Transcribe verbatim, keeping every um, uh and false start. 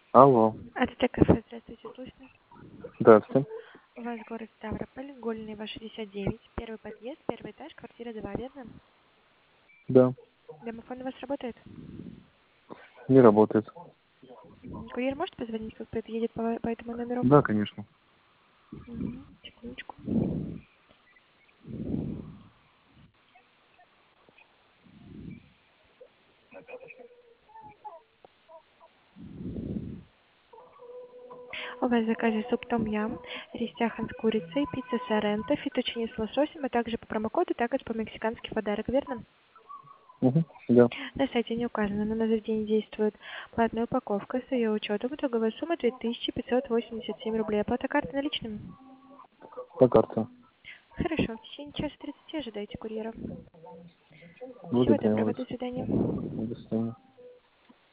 Алло. АТТ кафе, здравствуйте, слышно? Здравствуйте. У вас город Ставрополь, Гольный, шестьдесят девять, первый подъезд, первый этаж, квартира два, верно? Да, Домофон у вас работает? не работает. Мгм. Курьер может позвонить, как кто-то едет по, по этому номеру? Да, конечно. Мгм. Секундочку. У вас в заказе суп том-ям, рис тяхан с курицей, пицца соренто, фетучини с лососем, а также по промокоду, также по-мексикански подарок, верно? Угу. Да, На сайте не указано, но на заведение действует платная упаковка с ее учетом. Итоговая сумма две тысячи пятьсот восемьдесят семь рублей. Оплата карты наличными. по карте. Хорошо, в течение часа тридцати ожидайте курьера. Всего Благодарю доброго, вас. до свидания. До свидания.